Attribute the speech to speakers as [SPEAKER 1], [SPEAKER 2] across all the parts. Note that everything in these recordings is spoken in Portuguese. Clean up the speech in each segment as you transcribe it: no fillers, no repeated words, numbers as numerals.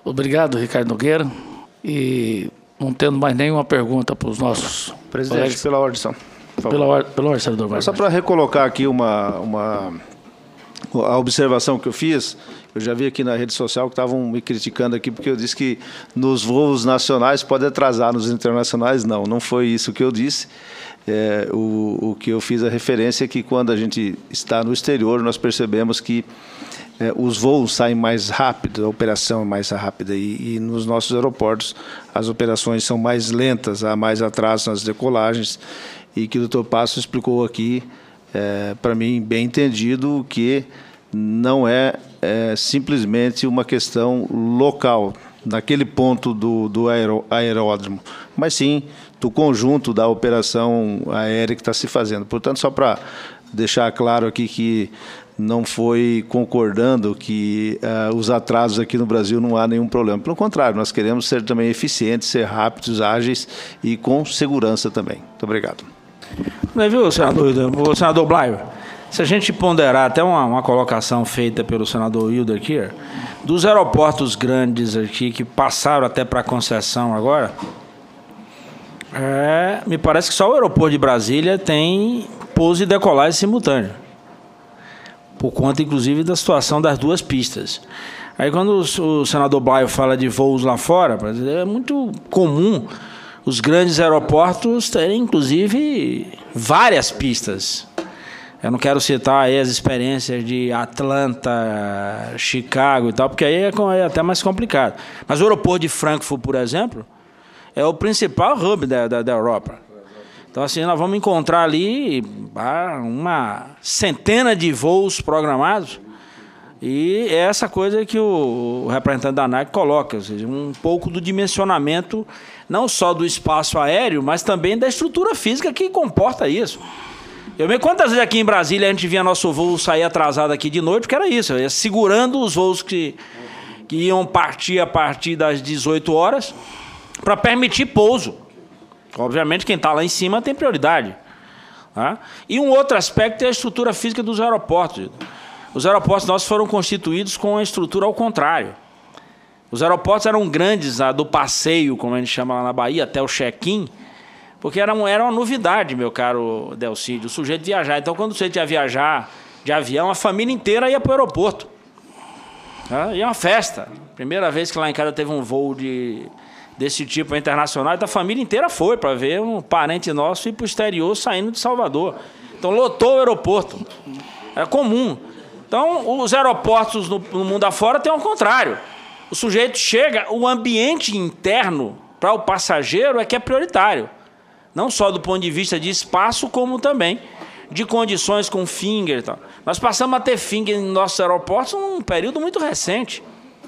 [SPEAKER 1] Obrigado, Ricardo Nogueira. E não tendo mais nenhuma pergunta para os nossos
[SPEAKER 2] Presidente,
[SPEAKER 1] colegas.
[SPEAKER 2] pela ordem, senhor.
[SPEAKER 1] Pela ordem, senador Vargas.
[SPEAKER 2] Só para recolocar aqui a observação que eu fiz, eu já vi aqui na rede social que estavam me criticando aqui porque eu disse que nos voos nacionais pode atrasar, nos internacionais não foi isso que eu disse. O que eu fiz a referência é que quando a gente está no exterior, nós percebemos que os voos saem mais rápido, a operação é mais rápida e nos nossos aeroportos as operações são mais lentas, há mais atraso nas decolagens e que o Dr. Passo explicou aqui, para mim, bem entendido, que não é simplesmente uma questão local, naquele ponto do aeródromo, mas sim do conjunto da operação aérea que está se fazendo. Portanto, só para deixar claro aqui que não foi concordando que os atrasos aqui no Brasil não há nenhum problema. Pelo contrário, nós queremos ser também eficientes, ser rápidos, ágeis e com segurança também. Muito obrigado.
[SPEAKER 3] Viu, senador Blair? Se a gente ponderar até uma colocação feita pelo senador Hilder aqui, dos aeroportos grandes aqui que passaram até para a concessão agora, me parece que só o aeroporto de Brasília tem pouso e decolagem simultâneo, por conta, inclusive, da situação das duas pistas. Aí, quando o senador Blair fala de voos lá fora, é muito comum os grandes aeroportos terem, inclusive, várias pistas. Eu não quero citar aí as experiências de Atlanta, Chicago e tal, porque aí é até mais complicado. Mas o aeroporto de Frankfurt, por exemplo, é o principal hub da Europa. Então, assim, nós vamos encontrar ali uma centena de voos programados e é essa coisa que o representante da ANAC coloca, ou seja, um pouco do dimensionamento não só do espaço aéreo, mas também da estrutura física que comporta isso. Quantas vezes aqui em Brasília a gente via nosso voo sair atrasado aqui de noite, porque era isso, eu ia segurando os voos que iam partir a partir das 18 horas para permitir pouso. Obviamente, quem está lá em cima tem prioridade. Tá? E um outro aspecto é a estrutura física dos aeroportos. Os aeroportos nossos foram constituídos com a estrutura ao contrário. Os aeroportos eram grandes, do passeio, como a gente chama lá na Bahia, até o check-in, porque era uma novidade, meu caro Delcídio, o sujeito viajar. Então, quando você ia viajar de avião, a família inteira ia para o aeroporto. Tá? E é uma festa. Primeira vez que lá em casa teve um voo desse tipo internacional, então a família inteira foi para ver um parente nosso ir para o exterior saindo de Salvador. Então, lotou o aeroporto. Era comum. Então, os aeroportos no mundo afora tem ao contrário. O sujeito chega, o ambiente interno para o passageiro é que é prioritário. Não só do ponto de vista de espaço, como também de condições com finger e tal. Nós passamos a ter finger em nossos aeroportos num período muito recente.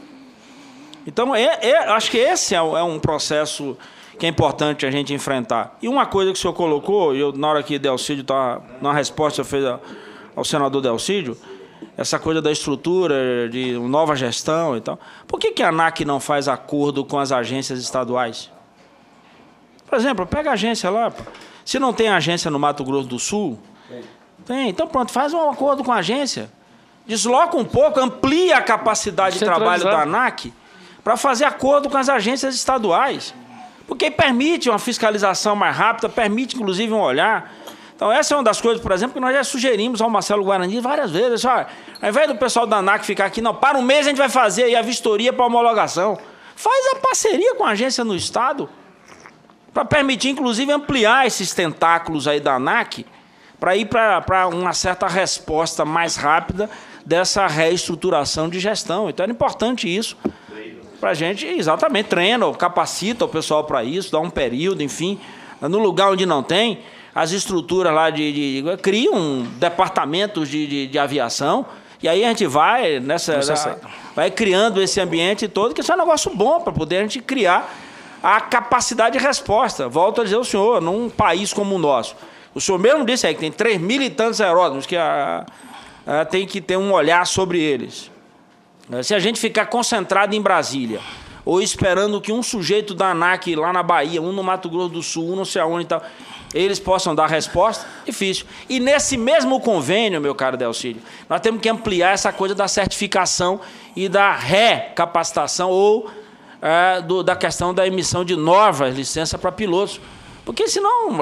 [SPEAKER 3] Então, acho que esse é um processo que é importante a gente enfrentar. E uma coisa que o senhor colocou, na hora que Delcídio está na resposta que fez ao senador Delcídio, essa coisa da estrutura, de nova gestão e tal. Por que a ANAC não faz acordo com as agências estaduais? Por exemplo, pega a agência lá. Se não tem agência no Mato Grosso do Sul, tem. Então, pronto, faz um acordo com a agência. Desloca um pouco, amplia a capacidade de trabalho da ANAC para fazer acordo com as agências estaduais. Porque permite uma fiscalização mais rápida, permite, inclusive, um olhar. Então, essa é uma das coisas, por exemplo, que nós já sugerimos ao Marcelo Guarani várias vezes. Ao invés do pessoal da ANAC ficar aqui, não, para um mês a gente vai fazer aí a vistoria para homologação. Faz a parceria com a agência no Estado para permitir, inclusive, ampliar esses tentáculos aí da ANAC para ir para uma certa resposta mais rápida dessa reestruturação de gestão. Então, era importante isso para a gente, exatamente, treina, capacita o pessoal para isso, dá um período, enfim. No lugar onde não tem, as estruturas lá criam departamentos de aviação, e aí a gente vai vai criando esse ambiente todo, que isso é um negócio bom para poder a gente criar a capacidade de resposta. Volto a dizer ao senhor, num país como o nosso. O senhor mesmo disse aí que tem 3.000 e tantos aeródromos, que tem que ter um olhar sobre eles. Se a gente ficar concentrado em Brasília, ou esperando que um sujeito da ANAC lá na Bahia, um no Mato Grosso do Sul, um não sei aonde e tal, eles possam dar resposta, difícil. E nesse mesmo convênio, meu caro Delcídio, nós temos que ampliar essa coisa da certificação e da recapacitação ou da questão da emissão de novas licenças para pilotos. Porque senão,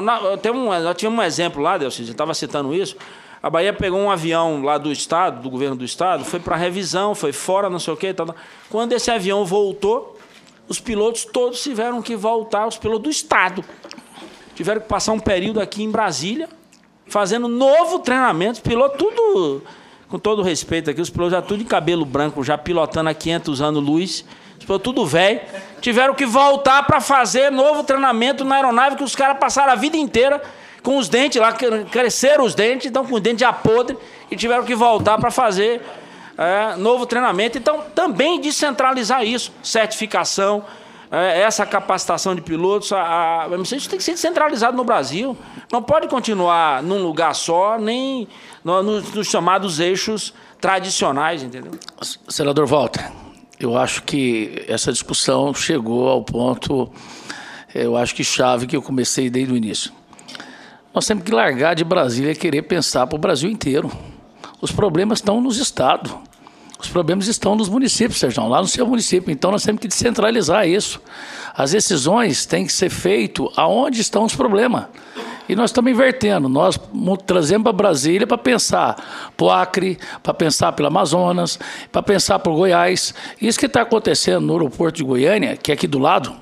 [SPEAKER 3] nós tivemos um exemplo lá, Delcísio, eu estava citando isso, a Bahia pegou um avião lá do Estado, do governo do Estado, foi para revisão, foi fora, não sei o quê. Tal. Quando esse avião voltou, os pilotos todos tiveram que voltar, os pilotos do Estado. Tiveram que passar um período aqui em Brasília, fazendo novo treinamento, piloto tudo, com todo respeito aqui, os pilotos já tudo de cabelo branco, já pilotando há 500 anos luz, os pilotos tudo velho, tiveram que voltar para fazer novo treinamento na aeronave, que os caras passaram a vida inteira com os dentes lá, cresceram os dentes, estão com os dentes já podres, e tiveram que voltar para fazer novo treinamento. Então, também descentralizar isso, certificação, essa capacitação de pilotos, isso tem que ser descentralizado no Brasil. Não pode continuar num lugar só, nem nos chamados eixos tradicionais, entendeu?
[SPEAKER 1] Senador Walter, eu acho que essa discussão chegou ao ponto, eu acho que chave, que eu comecei desde o início. Nós temos que largar de Brasília e querer pensar para o Brasil inteiro. Os problemas estão nos estados. Os problemas estão nos municípios, Sérgio, lá no seu município. Então, nós temos que descentralizar isso. As decisões têm que ser feitas aonde estão os problemas. E nós estamos invertendo. Nós trazemos para Brasília para pensar para o Acre, para pensar pelo Amazonas, para pensar por Goiás. Isso que está acontecendo no aeroporto de Goiânia, que é aqui do lado,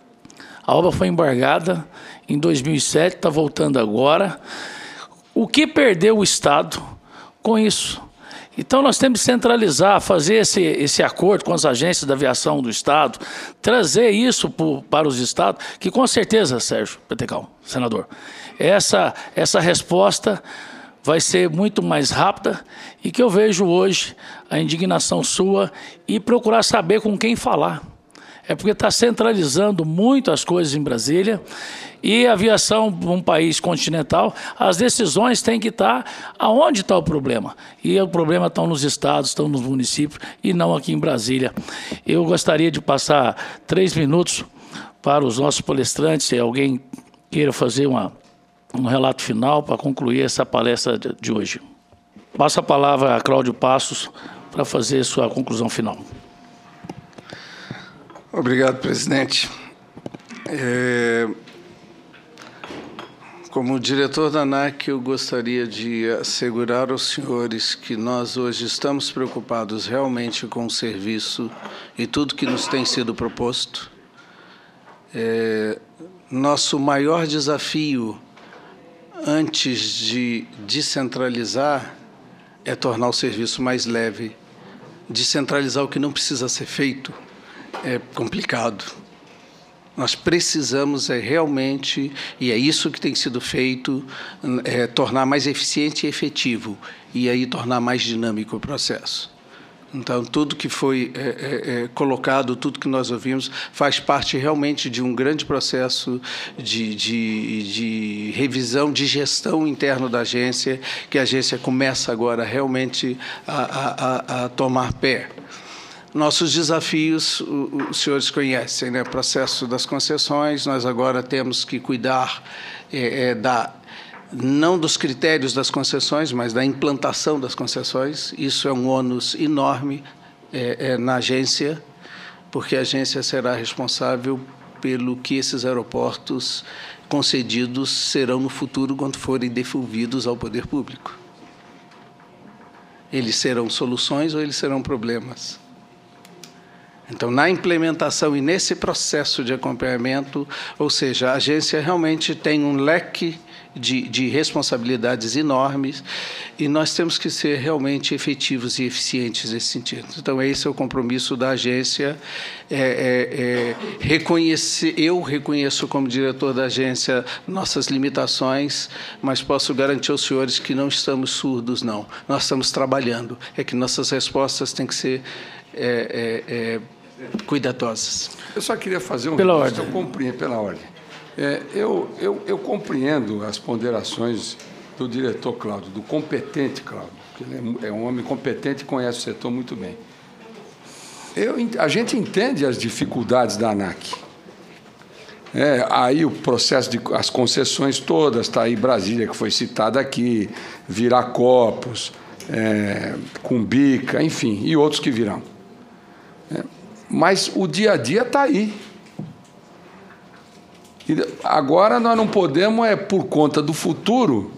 [SPEAKER 1] a obra foi embargada em 2007, está voltando agora. O que perdeu o Estado com isso? Então, nós temos que centralizar, fazer esse acordo com as agências da aviação do Estado, trazer isso para os Estados, que com certeza, Sérgio Petecal, senador, essa resposta vai ser muito mais rápida e que eu vejo hoje a indignação sua e procurar saber com quem falar. É porque está centralizando muito as coisas em Brasília e a aviação, um país continental, as decisões têm que estar aonde está o problema. E o problema está nos estados, estão nos municípios e não aqui em Brasília. Eu gostaria de passar 3 minutos para os nossos palestrantes, se alguém queira fazer um relato final para concluir essa palestra de hoje. Passo a palavra a Cláudio Passos para fazer sua conclusão final.
[SPEAKER 4] Obrigado, presidente. Como diretor da ANAC, eu gostaria de assegurar aos senhores que nós hoje estamos preocupados realmente com o serviço e tudo que nos tem sido proposto. Nosso maior desafio, antes de descentralizar, é tornar o serviço mais leve. Descentralizar o que não precisa ser feito é complicado. Nós precisamos realmente, e é isso que tem sido feito, tornar mais eficiente e efetivo, e aí tornar mais dinâmico o processo. Então, tudo que foi colocado, tudo que nós ouvimos, faz parte realmente de um grande processo de revisão, de gestão interno da agência, que a agência começa agora realmente a tomar pé. Nossos desafios, os senhores conhecem, né? Processo das concessões, nós agora temos que cuidar não dos critérios das concessões, mas da implantação das concessões. Isso é um ônus enorme na agência, porque a agência será responsável pelo que esses aeroportos concedidos serão no futuro quando forem devolvidos ao poder público. Eles serão soluções ou eles serão problemas? Então, na implementação e nesse processo de acompanhamento, ou seja, a agência realmente tem um leque de responsabilidades enormes e nós temos que ser realmente efetivos e eficientes nesse sentido. Então, esse é o compromisso da agência. Eu reconheço como diretor da agência nossas limitações, mas posso garantir aos senhores que não estamos surdos, não. Nós estamos trabalhando. É que nossas respostas têm que ser cuidadosas.
[SPEAKER 5] Eu só queria fazer
[SPEAKER 1] pela ordem.
[SPEAKER 5] Eu compreendo, pela ordem. Eu compreendo as ponderações do diretor Cláudio, do competente Cláudio, que ele é um homem competente e conhece o setor muito bem. A gente entende as dificuldades da ANAC. Aí o processo as concessões todas, está aí Brasília, que foi citada aqui, Viracopos, Cumbica, enfim, e outros que virão. mas o dia a dia está aí. E agora nós não podemos, por conta do futuro,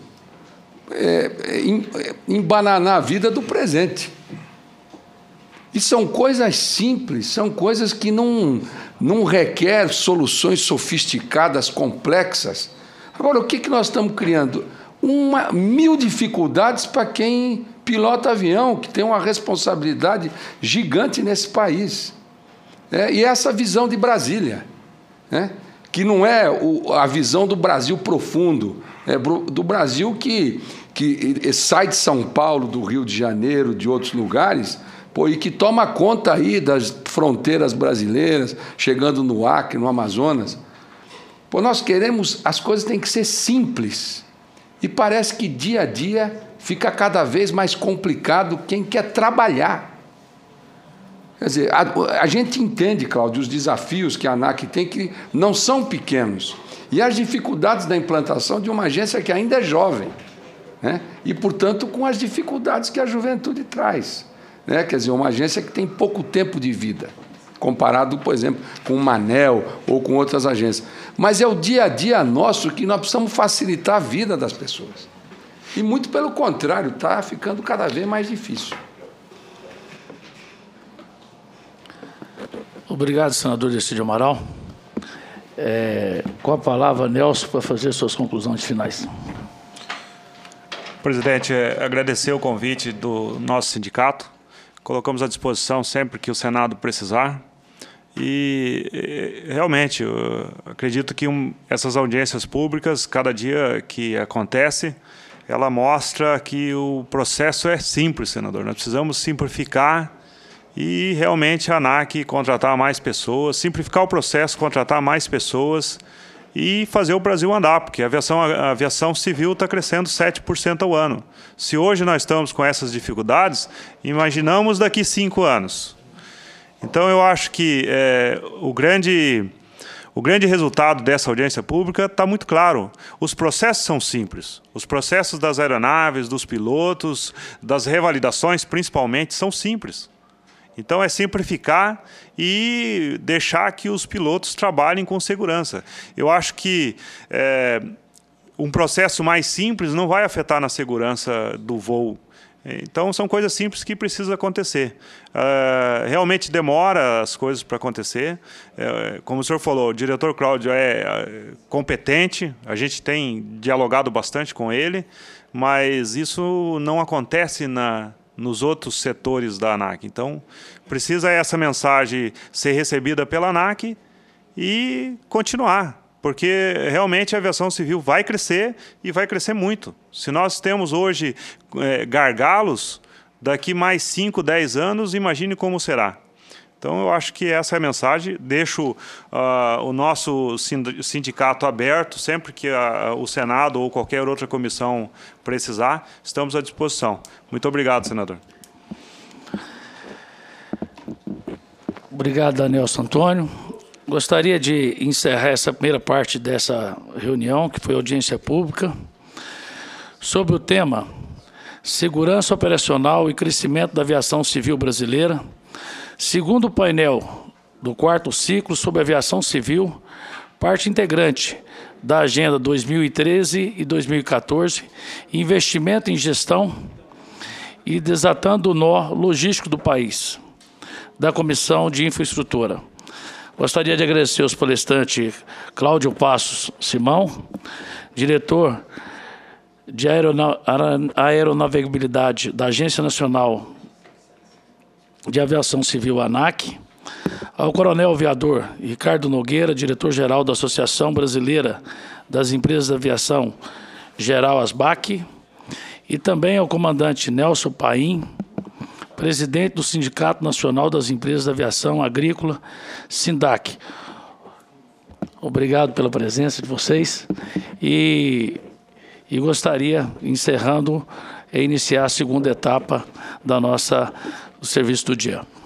[SPEAKER 5] embananar a vida do presente. E são coisas simples, são coisas que não requer soluções sofisticadas, complexas. Agora, o que nós estamos criando? 1000 dificuldades para quem pilota avião, que tem uma responsabilidade gigante nesse país. E essa visão de Brasília, que não é a visão do Brasil profundo, é do Brasil que sai de São Paulo, do Rio de Janeiro, de outros lugares, e que toma conta aí das fronteiras brasileiras, chegando no Acre, no Amazonas. Nós queremos, as coisas têm que ser simples. E parece que dia a dia fica cada vez mais complicado quem quer trabalhar. Quer dizer, a gente entende, Cláudio, os desafios que a ANAC tem, que não são pequenos. E as dificuldades da implantação de uma agência que ainda é jovem, e, portanto, com as dificuldades que a juventude traz. Quer dizer, uma agência que tem pouco tempo de vida, comparado, por exemplo, com o Manel ou com outras agências. Mas é o dia a dia nosso que nós precisamos facilitar a vida das pessoas. E, muito pelo contrário, está ficando cada vez mais difícil.
[SPEAKER 1] Obrigado, senador Decídio Amaral. Com a palavra, Nelson, para fazer suas conclusões finais.
[SPEAKER 6] Presidente, agradecer o convite do nosso sindicato. Colocamos à disposição sempre que o Senado precisar. E, realmente, eu acredito que essas audiências públicas, cada dia que acontece, ela mostra que o processo é simples, senador. Nós precisamos simplificar e, realmente, a ANAC contratar mais pessoas, simplificar o processo, contratar mais pessoas e fazer o Brasil andar, porque a aviação civil está crescendo 7% ao ano. Se hoje nós estamos com essas dificuldades, imaginamos daqui 5 anos. Então, eu acho que o grande resultado dessa audiência pública está muito claro. Os processos são simples. Os processos das aeronaves, dos pilotos, das revalidações, principalmente, são simples. Então, é simplificar e deixar que os pilotos trabalhem com segurança. Eu acho que um processo mais simples não vai afetar na segurança do voo. Então, são coisas simples que precisam acontecer. Realmente demora as coisas para acontecer. Como o senhor falou, o diretor Cláudio é competente, a gente tem dialogado bastante com ele, mas isso não acontece nos outros setores da ANAC. Então, precisa essa mensagem ser recebida pela ANAC e continuar, porque realmente a aviação civil vai crescer e vai crescer muito. Se nós temos hoje gargalos, daqui mais 5, 10 anos, imagine como será. Então, eu acho que essa é a mensagem. Deixo o nosso sindicato aberto, sempre que o Senado ou qualquer outra comissão precisar, estamos à disposição. Muito obrigado, senador.
[SPEAKER 1] Obrigado, Nelson Antônio. Gostaria de encerrar essa primeira parte dessa reunião, que foi audiência pública, sobre o tema Segurança Operacional e Crescimento da Aviação Civil Brasileira, segundo o painel do 4º ciclo sobre aviação civil, parte integrante da Agenda 2013 e 2014, investimento em gestão e desatando o nó logístico do país, da Comissão de Infraestrutura. Gostaria de agradecer aos palestrantes Cláudio Passos Simão, diretor de Aeronavegabilidade da Agência Nacional de Aviação Civil, ANAC, ao coronel aviador Ricardo Nogueira, diretor-geral da Associação Brasileira das Empresas de Aviação Geral, ASBAC, e também ao comandante Nelson Paim, presidente do Sindicato Nacional das Empresas de Aviação Agrícola, SINDAC. Obrigado pela presença de vocês e gostaria, encerrando, iniciar a segunda etapa do serviço do dia.